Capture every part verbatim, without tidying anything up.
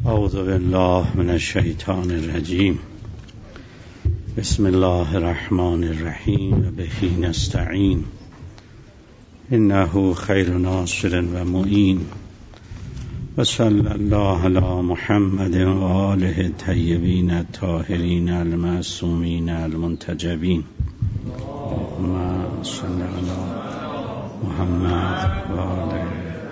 اعوذ بالله من الشیطان الرجیم. بسم الله الرحمن الرحیم و به نستعین انه خیر ناصر و معین و صلی الله علی محمد و آله الطیبین الطاهرین المعصومین المنتجبین. اللهم صل علی محمد و آله.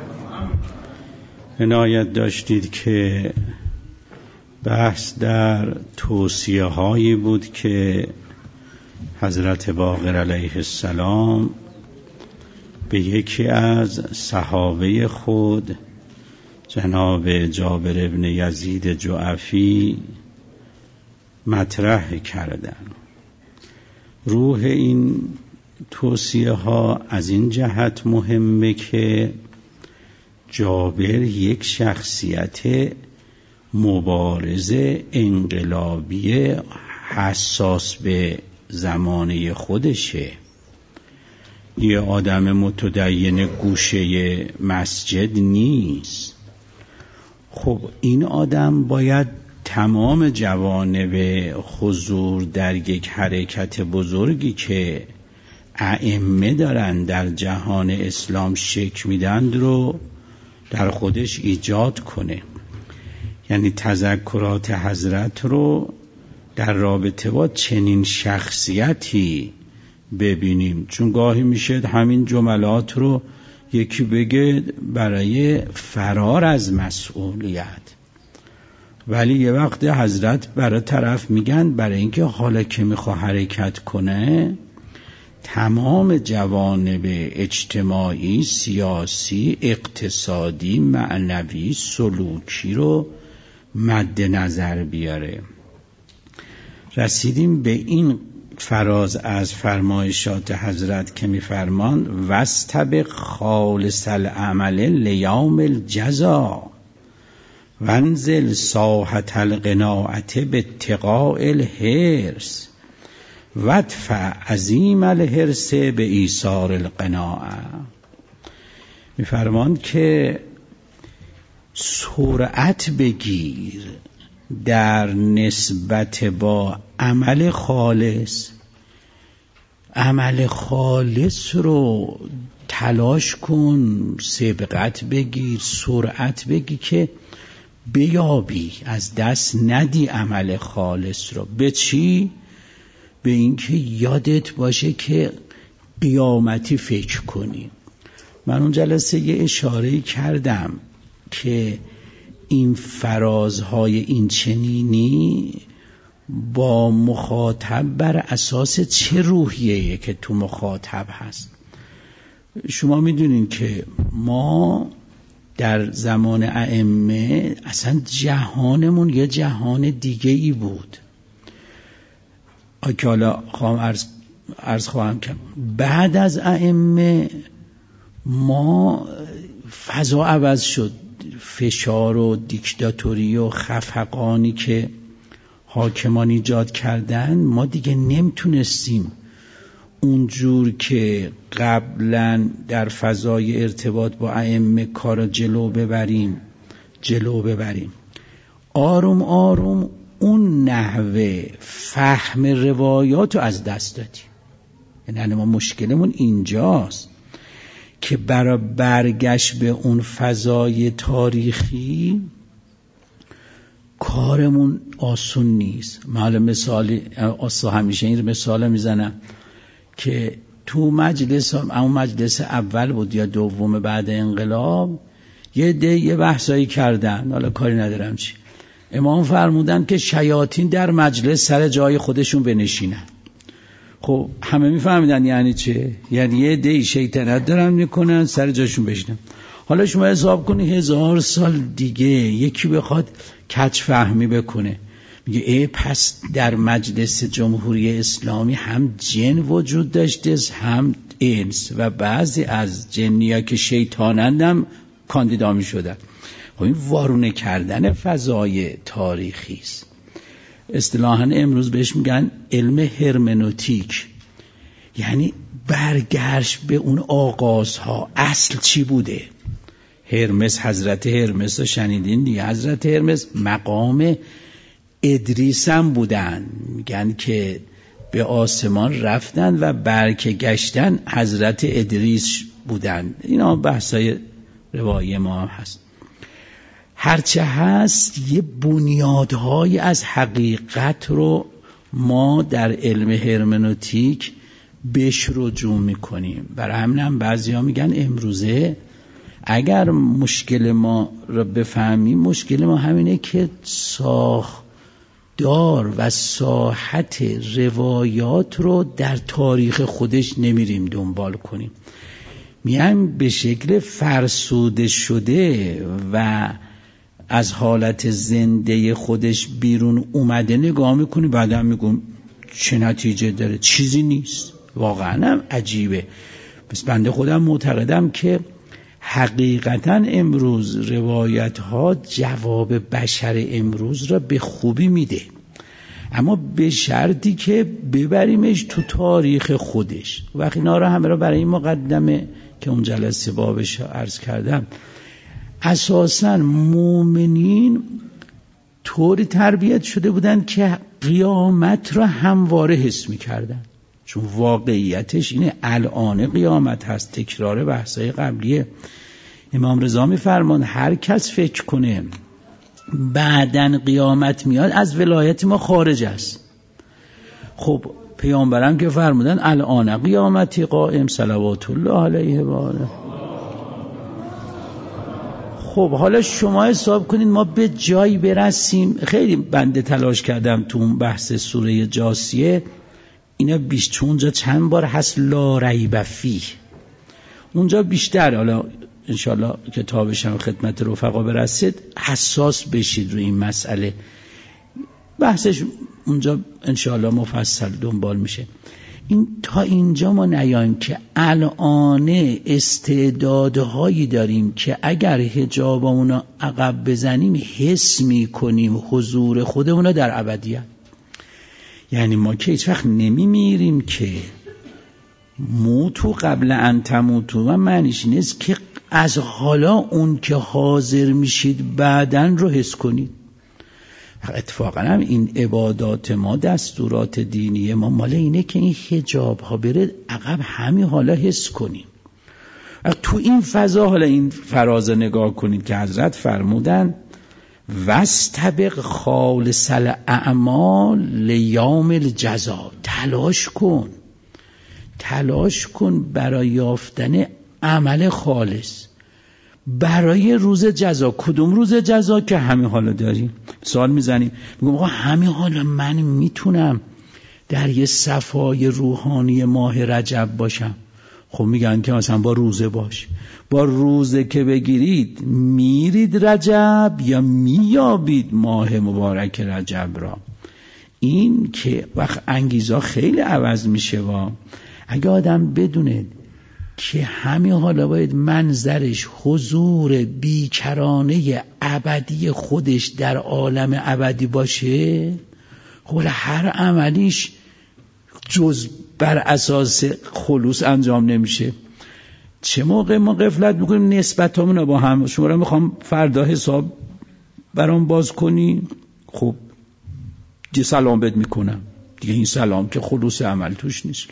عنایت داشتید که بحث در توصیه هایی بود که حضرت باقر علیه السلام به یکی از صحابه خود جناب جابر ابن یزید جعفی مطرح کردن. روح این توصیه ها از این جهت مهمه که جابر یک شخصیت مبارز انقلابی حساس به زمانه خودشه. یه آدم متدین گوشه مسجد نیست. خب این آدم باید تمام جوانب حضور در یک حرکت بزرگی که ائمه دارن در جهان اسلام شکل میدن رو در خودش ایجاد کنه. یعنی تذکرات حضرت رو در رابطه با چنین شخصیتی ببینیم، چون گاهی میشه همین جملات رو یکی بگه برای فرار از مسئولیت، ولی یه وقت حضرت برای طرف میگن برای اینکه حالا که میخواه حرکت کنه تمام جوانب اجتماعی، سیاسی، اقتصادی، معنوی، سلوکی رو مد نظر بیاره. رسیدیم به این فراز از فرمایشات حضرت که میفرمان واستبق خالص العمل لیوم الجزا وانزل ساحة القناعة باتقاء الحرص وادفع عظیم الحرص به ایثار القناعة. میفرمان که سرعت بگیر در نسبت با عمل خالص. عمل خالص رو تلاش کن، سبقت بگیر، سرعت بگیر که بیابی، از دست ندی عمل خالص رو. به چی؟ به اینکه یادت باشه که قیامتی فکر کنی. من اون جلسه یه اشاره کردم که این فرازهای این چنینی با مخاطب بر اساس چه روحیه‌ای که تو مخاطب هست. شما میدونین که ما در زمان ائمه اصلا جهانمون یه جهان دیگه ای بود که حالا خواهم عرض, عرض خواهم کرد. بعد از ائمه ما فضا عوض شد. فشار و دیکتاتوری و خفقانی که حاکمان ایجاد کردن، ما دیگه نمیتونستیم اونجور که قبلا در فضای ارتباط با ائمه کار جلو ببریم جلو ببریم آروم آروم اون نحوه فهم روایات رو از دست دادیم. یعنی ما مشکلمون اینجاست که برای برگشت به اون فضای تاریخی کارمون آسون نیست. من مثالی اصلا همیشه این مثال میزنم که تو مجلس، اون مجلس اول بود یا دوم بعد انقلاب، یه ده یه بحثایی کردن، حالا کاری ندارم چی، امام فرمودن که شیاطین در مجلس سر جای خودشون بنشینن. خب همه میفهمیدن یعنی چه؟ یعنی یه ده شیطنت دارن میکنن سر جاشون بشینن. حالا شما حساب کنی هزار سال دیگه یکی بخواد کج فهمی بکنه، میگه ای پس در مجلس جمهوری اسلامی هم جن وجود داشته هم انس و بعضی از جنیا که شیطانند هم کاندیدا می شدن. خب این وارونه کردن فضای تاریخی است. اصطلاحاً امروز بهش میگن علم هرمنوتیک، یعنی برگشت به اون آغازها، اصل چی بوده. هرمس، حضرت هرمس رو شنیدین دیگه. حضرت هرمس مقام ادریس هم بودن، میگن که به آسمان رفتن و برگشتن حضرت ادریس بودن. اینا بحثای روایی ما هم هست. هرچه هست یه بنیادهای از حقیقت رو ما در علم هرمنوتیک بهش رجوع میکنیم. برای همین هم بعضی ها میگن امروزه اگر مشکل ما رو بفهمیم، مشکل ما همینه که ساختار و ساحت روایات رو در تاریخ خودش نمیریم دنبال کنیم، میایم به شکل فرسوده شده و از حالت زنده خودش بیرون اومده نگاه میکنی، بعدا میگم چه نتیجه داره؟ چیزی نیست. واقعا هم عجیبه. پس بنده خودم معتقدم که حقیقتا امروز روایت ها جواب بشر امروز را به خوبی میده، اما به شرطی که ببریمش تو تاریخ خودش. وقتی اینا رو همه را برای این مقدمه که اون جلسه بابش عرض کردم، اساساً مؤمنین طوری تربیت شده بودن که قیامت را همواره حس می‌کردن، چون واقعیتش اینه. الان قیامت هست. تکرار بحثای قبلیه. امام رضا می‌فرمان هر کس فکر کنه بعدن قیامت میاد از ولایت ما خارج است. خب پیامبران که فرمودن الان قیامتی قائم صلوات الله علیه و آله. خب حالا شما حساب کنید ما به جایی برسیم. خیلی بنده تلاش کردم تو اون بحث سوره جاسیه، اینا بیش چون اونجا چند بار هست لا ریب فیه، اونجا بیشتر، حالا انشالله کتابش هم خدمت رفقا برسید حساس بشید روی این مسئله. بحثش اونجا انشالله مفصل دنبال میشه. این تا اینجا ما نیاییم که الان استعدادهایی داریم که اگر حجابمون عقب بزنیم حس میکنیم حضور خودمون در ابدیت. یعنی ما که هیچ وقت نمیمیریم که موتو قبل ان تموتو، و معنیش نیست که از حالا اون که حاضر میشید بعدن رو حس کنید. اتفاقا هم این عبادات ما، دستورات دینی ما مال اینه که این حجاب ها بره عقب، همین حالا حس کنیم. تو این فضا حالا این فراز نگاه کنید که حضرت فرمودن واستبق خالص الاعمال لیوم الجزا. تلاش کن تلاش کن برای یافتن عمل خالص برای روز جزا. کدوم روز جزا؟ که همین حالا داریم. سوال میزنیم میگم آقا همین حالا من میتونم در یه صفای روحانی ماه رجب باشم؟ خب میگن که مثلا با روزه باش. با روزه که بگیرید میرید رجب یا میابید ماه مبارک رجب را. این که وقت انگیزا خیلی عوض میشه. و اگه آدم بدونه که همین حالا باید منظرش حضور بیکرانه ابدی خودش در عالم ابدی باشه، خب هر عملیش جز بر اساس خلوص انجام نمیشه. چه موقع ما غفلت میکنیم نسبت همون با هم؟ شما را میخوام فردا حساب برام باز کنی، خب یه سلام بد میکنم دیگه، این سلام که خلوص عمل توش نیست.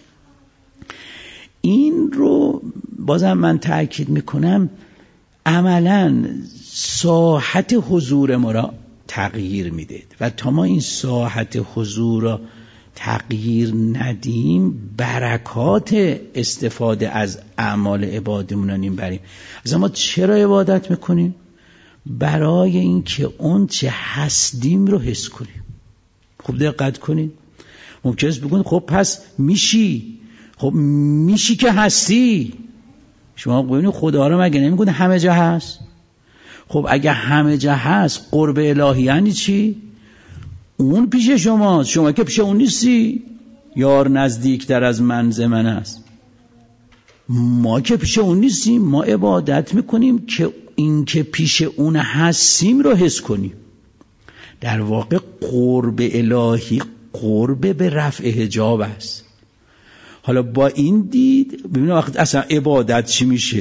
این رو بازم من تأکید میکنم، عملاً ساحت حضور ما را تغییر میده و تا ما این ساحت حضور را تغییر ندیم برکات استفاده از اعمال عبادمون را نمیبریم. از ما چرا عبادت میکنیم؟ برای این که اون چه هستیم رو حس کنیم. خب دقت کنید. ممکنه بگید خب پس میشی. خب میشی که هستی. شما قوینی خدا رو مگه نمیگه همه جا هست؟ خب اگه همه جا هست قرب الهی یعنی چی؟ اون پیش شماست، شما که پیش اون نیستی. یار نزدیکتر از منز من است. ما که پیش اون نیستیم، ما عبادت میکنیم که این که پیش اون هستیم رو حس کنیم. در واقع قرب الهی قرب به رفع حجاب است. حالا با این دید ببینید وقت اصلا عبادت چی میشه.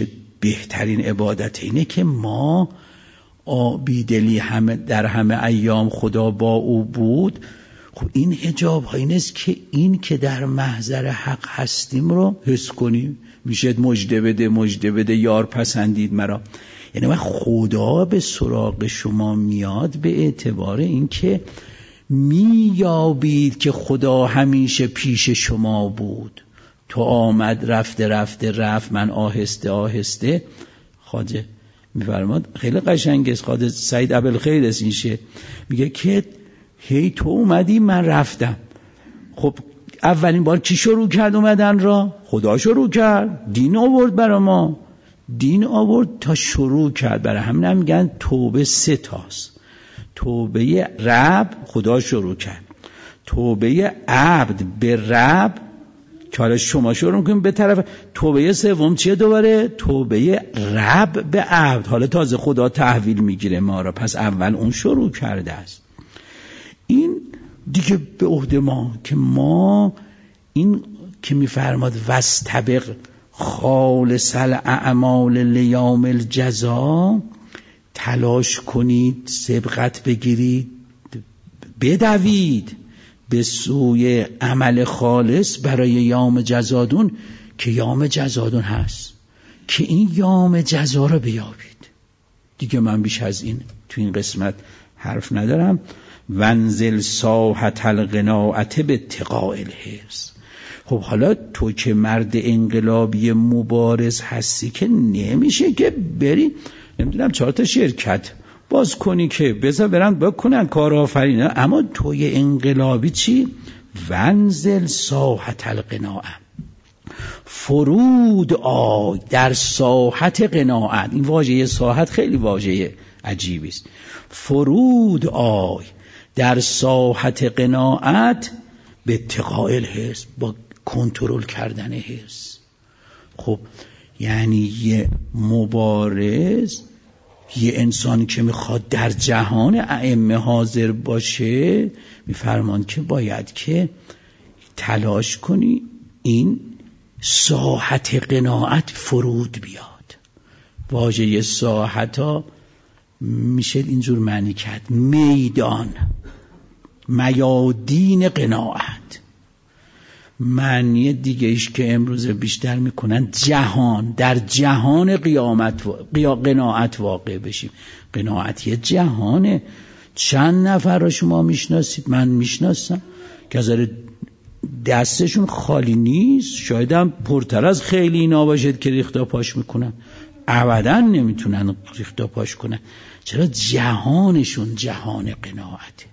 بهترین عبادت اینه که ما بیدلی همه در همه ایام خدا با او بود. خب این حجاب ها این است که این که در محضر حق هستیم رو حس کنیم. میشه مژده بده مژده بده یار پسندید مرا. یعنی وقت خدا به سراغ شما میاد به اعتبار این که میابید که خدا همیشه پیش شما بود. تو آمد رفته رفته رفت، من آهسته آهسته. خواجه میفرماد خیلی قشنگ است، خواجه سعید ابوالخیر است اینشه، میگه که هی تو اومدی من رفتم. خب اولین بار کی شروع کرد اومدن را؟ خدا شروع کرد، دین آورد برای ما، دین آورد تا شروع کرد. برای همین هم میگن توبه سه تاست. توبه رب خدا شروع کرد، توبه عبد به رب که حالا شما شروع میکنیم به طرف، توبه سوم چیه دوباره؟ توبه رب به عبد. حالا تازه خدا تحویل میگیره ما را، پس اول اون شروع کرده است. این دیگه به عهده ما که ما این که میفرماد واستبق خالص الاعمال لیوم الجزا، تلاش کنید سبقت بگیرید بدوید به سوی عمل خالص برای یوم جزادون که یوم جزادون هست، که این یوم جزا رو بیابید. دیگه من بیش از این تو این قسمت حرف ندارم. ونزل ساحت القناعت به اتقاء الحرص. خب حالا تو که مرد انقلابی مبارز هستی که نمیشه که بری نمیدونم چهار تا شرکت باز کنی که بذار برن بکنن کارآفرینی، اما توی انقلابی چی؟ ونزل ساحت القناعت، فرود آی در ساحت قناعت. این واژه ساحت خیلی واژه عجیبی است. فرود آی در ساحت قناعت به اتقاء الحرص، با کنترل کردن حرص. خب یعنی یه مبارز، یه انسانی که میخواد در جهان ائمه حاضر باشه، میفرمان که باید که تلاش کنی این ساحت قناعت فرود بیاد. واژه ساحت ها میشه اینجور معنی کرد میدان، میادین قناعت. معنی دیگه ایش که امروز بیشتر میکنن جهان، در جهان قیامت و قناعت واقع بشیم. قناعت یه جهانه. چند نفر رو شما میشناسید؟ من میشناسم که از دستشون خالی نیست، شاید هم پرتر از خیلی اینا باشد که ریختا پاش میکنن، ابدا نمیتونن ریختا پاش کنن. چرا؟ جهانشون جهان قناعته.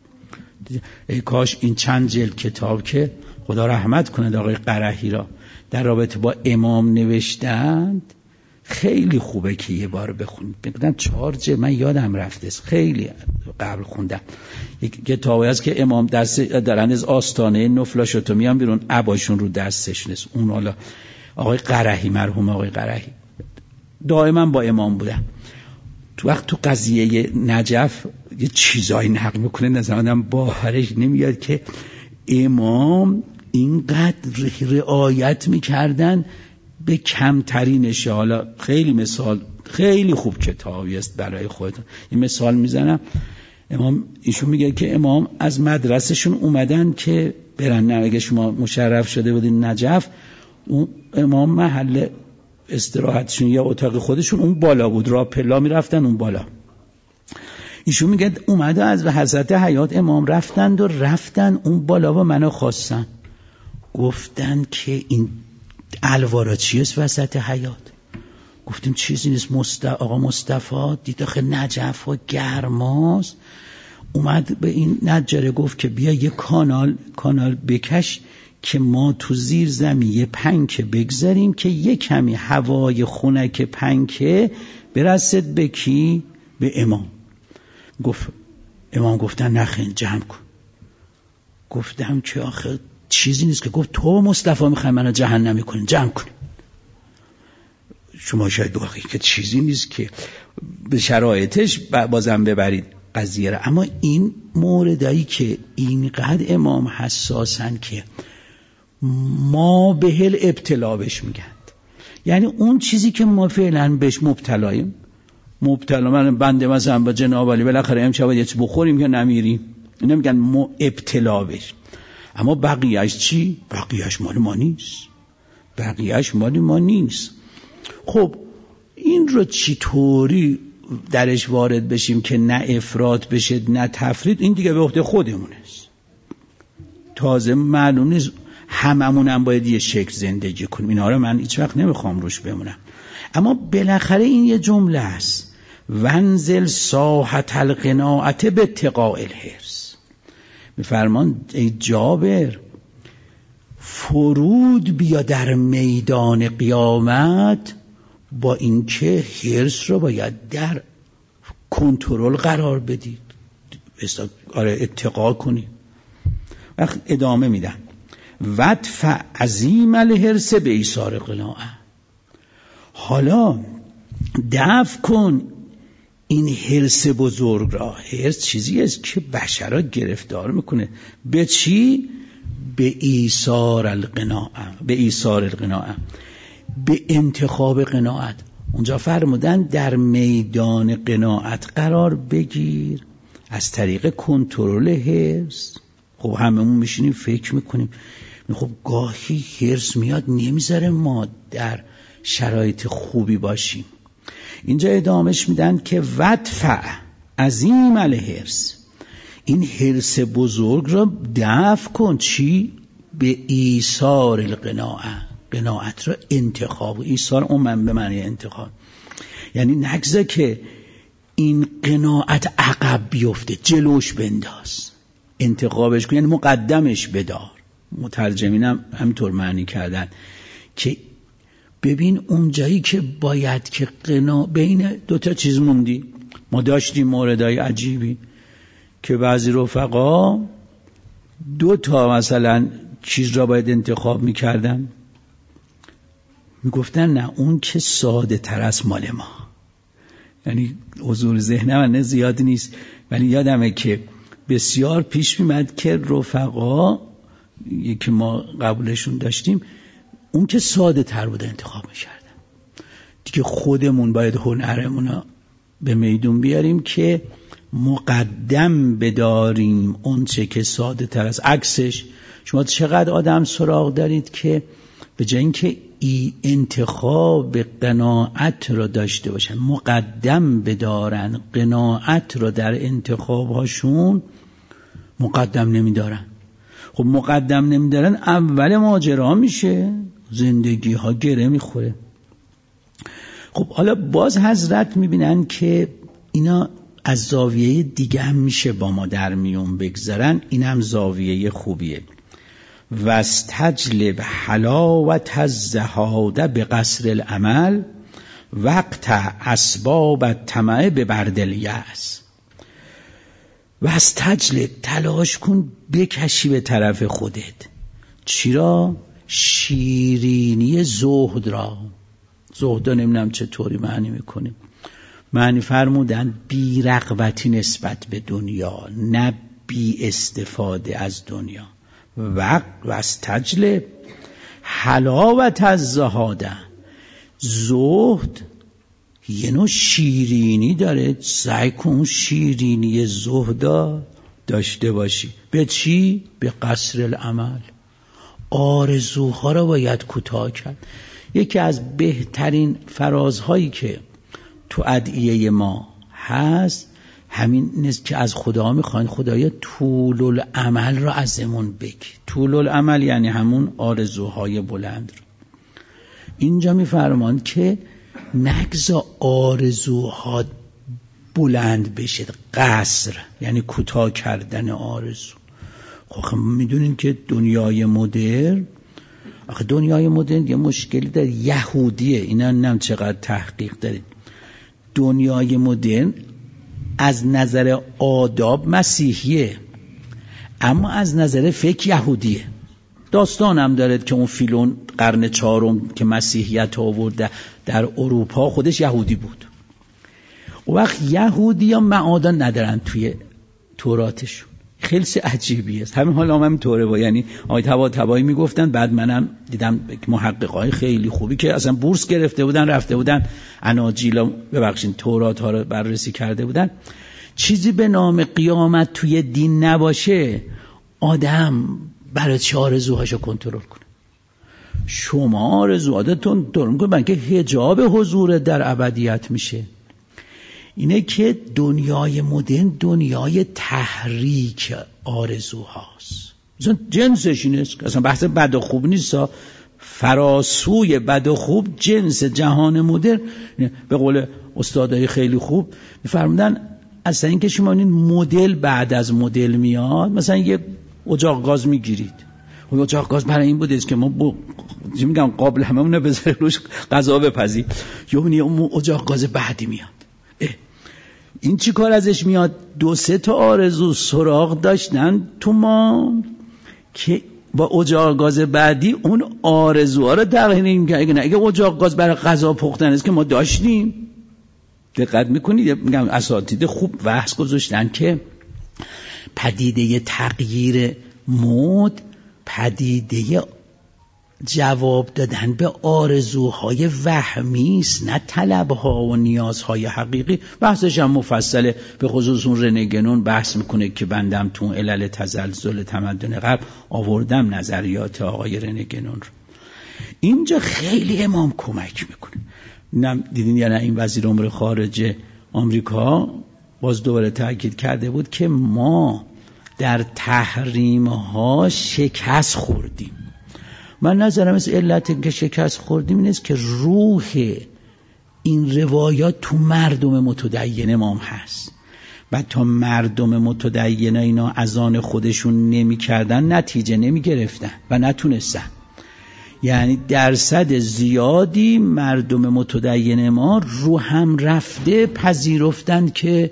ای کاش این چند جلد کتاب که خدا رحمت کنه آقای قرهی را در رابطه با امام نوشتند، خیلی خوبه که یه بار بخونید. بگم چهار جلد، من یادم رفته، خیلی قبل خوندم. یک کتابی هست که امام درس دارن از آستانه نفلاشوتو میان بیرون، عباشون رو دستش نیست. اون حالا آقای قرهی، مرحوم آقای قرهی دائما با امام بودن. تو وقت تو قضیه نجف یه چیزایی نقل میکنه، نظرم باورش نمیاد که امام اینقدر رعایت میکردن به کمترینش. حالا خیلی مثال، خیلی خوب کتابی است برای خودتون. این مثال میزنم. امام ایشون میگه که امام از مدرسهشون اومدن که برن، اگه شما مشرف شده بودین نجف، اون امام محل استراحتشون یا اتاق خودشون اون بالا بود، راه پلا میرفتن اون بالا. ایشون میگه اومده از حضرت حیات امام رفتند و رفتن اون بالا و منو خواستن، گفتن که این الوارا چیست وسط حیات؟ گفتیم چیزی نیست. مست... آقا مصطفی دید آخه نجف و گرماست، اومد به این نجاره گفت که بیا یه کانال کانال بکش که ما تو زیر زمین یه پنکه بگذاریم که یه کمی هوای خنک پنکه برسد به کی؟ به امام. گفت امام گفتن نخین جمع کن. گفتم که آخه چیزی نیست که. گفت تو مصطفی میخوای منو جهنمی کنین، جمع کن. شما شاید بگید که چیزی نیست که به شرایطش بازم ببرید قضیه را، اما این موردایی که اینقدر امام حساسن که ما به هل ابتلا بش میگن. یعنی اون چیزی که ما فعلا بهش مبتلاییم، مبتلا من بنده مثلا با جناب علی بالاخره امشب یه چیز بخوریم یا نمیریم، اینا میگن ما ابتلا بش. اما بقیهش چی؟ بقیهش مال ما نیست، بقیهش مال ما نیست. خب این رو چطوری درش وارد بشیم که نه افراط بشه نه تفرید؟ این دیگه به عهده خودمونه. تازه معلوم نیست هممون هم باید یه شکل زندگی کنیم، اینا رو من هیچ وقت نمیخوام روش بمونم. اما بالاخره این یه جمله است: ونزل ساحت القناعت باتقاء الحرص. میفرمان ای جابر فرود بیا در میدان قیامت با اینکه حرص رو باید در کنترل قرار بدید، آره اتقا کنید. وقت ادامه میدن ودفع عظیم الحرص به ایثار قناعه. حالا دفع کن این حرص بزرگ را. حرص چیزی است که بشر را گرفتار میکنه. به چی؟ به ایثار القناعه، به ایثار القناعه، به انتخاب قناعت. اونجا فرمودن در میدان قناعت قرار بگیر از طریق کنترل حرص. خب هممون میشینیم فکر میکنیم، خب گاهی حرص میاد نمیذاره ما در شرایط خوبی باشیم. اینجا ادامهش میدن که ودفع عظیم الحرص، این حرص بزرگ را دفع کن. چی؟ به ایثار القناعه، قناعت را انتخاب. ایثار اون من به معنی انتخاب، یعنی نگذار که این قناعت عقب بیفته، جلوش بنداز، انتخابش کن، یعنی مقدمش بدار. مترجمینم همینطور معنی کردن که ببین اونجایی که باید که قنا بین دوتا چیز موندی. ما داشتیم موردای عجیبی که بعضی رفقا دو تا مثلا چیز را باید انتخاب میکردن، میگفتن نه اون که ساده تر از مال ما. یعنی حضور ذهن من زیاد نیست ولی یادمه که بسیار پیش میمد که رفقا یکی ما قبولشون داشتیم اون که ساده تر بود انتخاب میکردن. دیگه خودمون باید هنرمون رو به میدون بیاریم که مقدم بداریم اون چه که ساده تر از عکسش. شما چقدر آدم سراغ دارید که به جای اینکه ای انتخاب قناعت رو داشته باشن مقدم بدارن قناعت رو در انتخابهاشون مقدم نمیدارن. خب مقدم نمیدارن اول ماجرا میشه، زندگی ها گره میخوره. خب حالا باز حضرت میبینن که اینا از زاویه دیگه هم میشه با ما در میون بگذارن. این هم زاویه خوبیه. واستجلب حلاوت الزهاده به قصر العمل وقت اسباب الطمع به برد الیأس. واستجلب، تلاش کن بکشی به طرف خودت. چی را؟ شیرینی زهد را. زهد نمیدونم چطوری معنی میکنیم. معنی فرمودن بی رغبتی نسبت به دنیا، نه بی استفاده از دنیا. وقت واستجلب حلاوت الزهاده، زهد یه نوع شیرینی داره، سعی کن شیرینی زهد داشته باشی. به چی؟ به قصر العمل. آرزوها را باید کوتاه کرد. یکی از بهترین فرازهایی که تو ادعیه ما هست همین نیست که از خدا میخواین خدایا طول العمل را ازمون بگی. طول العمل یعنی همون آرزوهای بلند رو. اینجا میفرمان که نگذار آرزوها بلند بشه. قصر یعنی کوتاه کردن آرزو. خب میدونین که دنیای مدرن، آخه دنیای مدرن یه مشکلی داره، یهودیه. اینا نم چقدر تحقیق دارید. دنیای مدرن از نظر آداب مسیحیه اما از نظر فکر یهودیه. داستان هم دارد که اون فیلون قرن چهارم که مسیحیت آورده در اروپا خودش یهودی بود. و وقت یهودی ها معادن ندارن توی توراتشون. خیلی عجیبی است. همین حالا هم همینطوره با یعنی آقای طباطبایی میگفتن، بعد منم دیدم محققای خیلی خوبی که اصلا بورس گرفته بودن رفته بودن اناجیل ببخشید تورات ها رو بررسی کرده بودن، چیزی به نام قیامت توی دین نباشه آدم برای چه آرزوهاشو کنترل کنه؟ شما آرزوهاتون طور میکنه بلکه حجاب حضور در ابدیت میشه. اینه که دنیای مدرن دنیای تحریک آرزوهاست. مثلا جنسش اینه، اصلا بحث بد و خوب نیست، فراسوی بد و خوب جنس جهان مدرن. به قول استادای خیلی خوب میفرمودن اصلا این که شما این مدل بعد از مدل میاد، مثلا یه اجاق گاز میگیرید، و اجاق گاز برای این بوده که ما با چی میگم قابل همه اونه بذاریم روش غذا بپزی، یا اون اجاق گاز بعدی میاد. این چی کار ازش میاد؟ دو سه تا آرزو سراغ داشتن تو ما که با اجاق گاز بعدی اون آرزوها رو تغییر نمی‌کنه. اگه اجاق گاز برای غذا پختن است که ما داشتیم، دقت میکنید میگم اساتید خوب بحث گذاشتن که پدیده تغییر مود پدیده جواب دادن به آرزوهای وهمی است، نه طلبها و نیازهای حقیقی. بحثش هم مفصله، به خصوص اون رنه گنون بحث میکنه که بندم تو علل تزلزل تمدن غرب آوردم نظریات آقای رنه گنون رو. اینجا خیلی امام کمک میکنه. نم دیدین یا نه این وزیر امور خارجه آمریکا باز دوباره تاکید کرده بود که ما در تحریم‌ها شکست خوردیم. من نظرم از علت که شکست خوردیم این است که روح این روایات تو مردم متدین امام هست و تا مردم متدین اینا از آن خودشون نمی کردن نتیجه نمی گرفتن و نتونستن. یعنی درصد زیادی مردم متدین ما رو هم رفته پذیرفتن که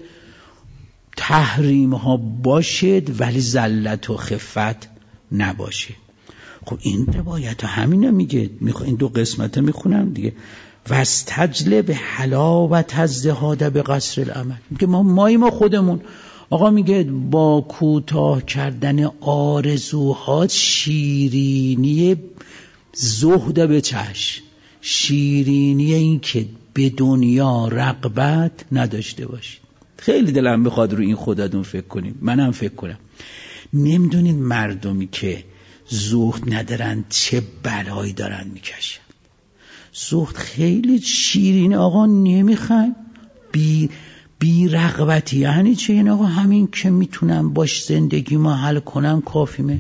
تحریم ها باشد ولی ذلت و خفت نباشه. خب این روایت همینه میگه، این دو قسمت میخونم دیگه. واستجلب حلاوت الزهاد به قصر الامل، میگه ما مایی ما خودمون آقا میگه با کوتاه کردن آرزوها شیرینی زهد به چشم، شیرینی این که به دنیا رغبت نداشته باشید. خیلی دلم میخواد رو این خودتون فکر کنیم، منم فکر کنم. نمیدونید مردمی که زهد ندارن چه بلایی دارن میکشن. زهد خیلی شیرینه آقا، نمیخوایم بی بی رغبتی یعنی چه؟ این آقا همین که میتونم باش زندگی ما حل کنم کافیمه.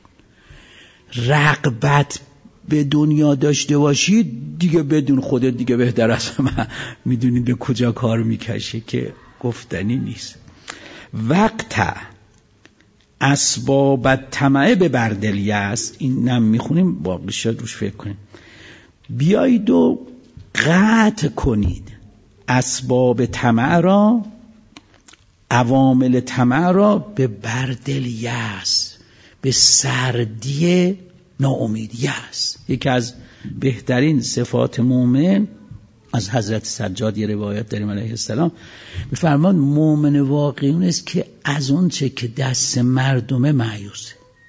رغبت به دنیا داشته باشید دیگه بدون خودت دیگه بهتر از من میدونید به کجا کار میکشه که گفتنی نیست. وقت اسباب طمع به بردلی است، این نم میخونیم باقی شد روش فکر کنیم. بیایید و قطع کنید اسباب طمع را، عوامل طمع را به بردلی است، به سردی ناامیدی است. یکی از بهترین صفات مومن از حضرت سجاد یه روایت داریم علیه السلام میفرمان مومن واقعی اون است که از اون چه که دست مردمه مایوسه.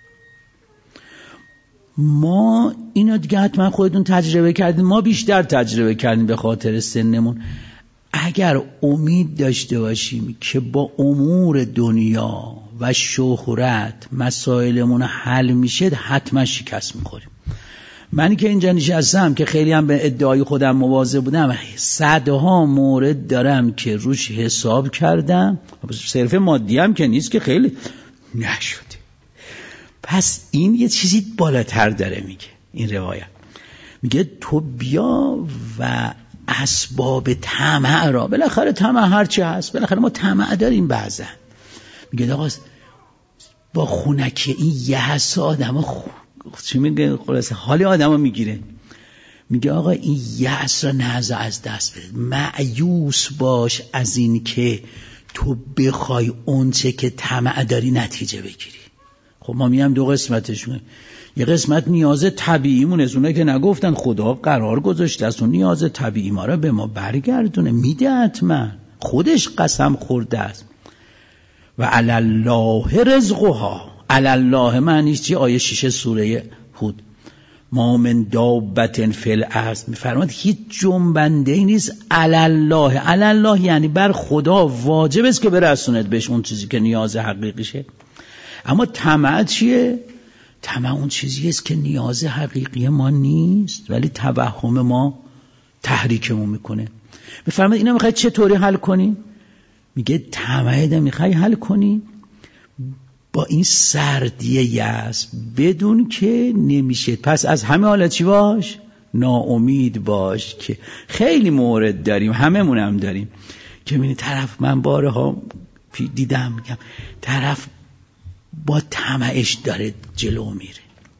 ما اینو دیگه حتما خودتون تجربه کردین، ما بیشتر تجربه کردیم به خاطر سنمون. اگر امید داشته باشیم که با امور دنیا و شهرت مسائلمون حل میشه حتما شکست میخوریم. منی که اینجا نشستم که خیلی هم به ادعای خودم مواظب بودم، صدها مورد دارم که روش حساب کردم، صرف مادی هم که نیست که خیلی نشده. پس این یه چیزی بالاتر داره میگه این روایت، میگه تو بیا و اسباب طمع را، بالاخره طمع هر چی هست، بالاخره ما طمع داریم بعضا. میگه آقا با خونکی این یه حس آدم خون چی میگه خلاصه حالی آدمو میگیره. میگه آقا این یأس را نهزا از دست بده، مایوس باش از این که تو بخوای اون چه که طمع داری نتیجه بگیری. خب ما میام دو قسمتش میگم. یه قسمت نیاز طبیعیمون از اونایی که نگفتن خدا قرار گذاشته است اون نیاز طبیعی ما را به ما برگردونه، میده حتما، خودش قسم خورده است. و علی الله رزقها. علی الله معنیش چی؟ آیه شش سوره هود. ما من دابة فی الارض، میفرماد هیچ جنبنده ای نیست علی الله. علی الله یعنی بر خدا واجب است که برسوند بهش اون چیزی که نیاز حقیقیشه. اما طمع چیه؟ طمع اون چیزی است که نیاز حقیقی ما نیست ولی توهم ما تحریکمون میکنه. میفرماد اینا میخوای چطوری حل کنی؟ میگه طمع ده میخوای حل کنی با این سردی یأس، بدون که نمیشه. پس از همه حالت چی باش؟ ناامید باش. که خیلی مورد داریم، هممون هم داریم که میبینی طرف، من بارها دیدم، میگم طرف با طمعش داره جلو میره.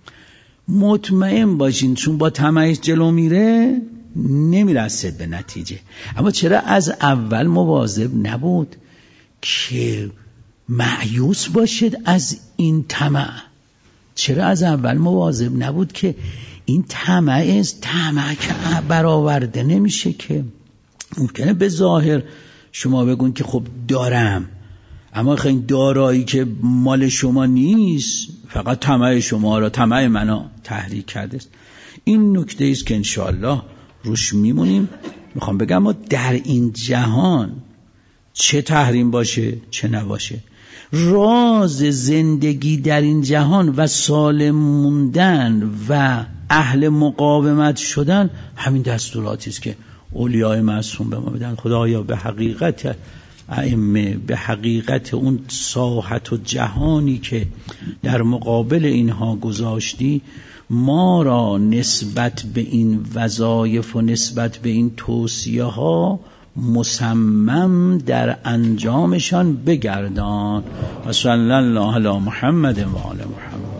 مطمئن باشین چون با طمعش جلو میره نمیرسد به نتیجه. اما چرا از اول مواظب نبود که مایوس باشد از این طمع؟ چرا از اول مواظب نبود که این طمع است، طمع که برآورده نمیشه؟ که ممکنه به ظاهر شما بگون که خب دارم، اما خیلی دارایی که مال شما نیست، فقط طمع شما را، طمع منو تحریک کرده است. این نکته است که انشاءالله روش میمونیم. میخوام بگم ما در این جهان چه تحریم باشه چه نباشه، راز زندگی در این جهان و سالم موندن و اهل مقاومت شدن همین دستوراتی است که اولیای معصوم به ما بدن. خدایا به حقیقت ائمه، به حقیقت اون ساحت و جهانی که در مقابل اینها گذاشتی، ما را نسبت به این وظایف و نسبت به این توصیه ها مصمم در انجامشان بگردان. و صلی الله علی محمد و آل محمد.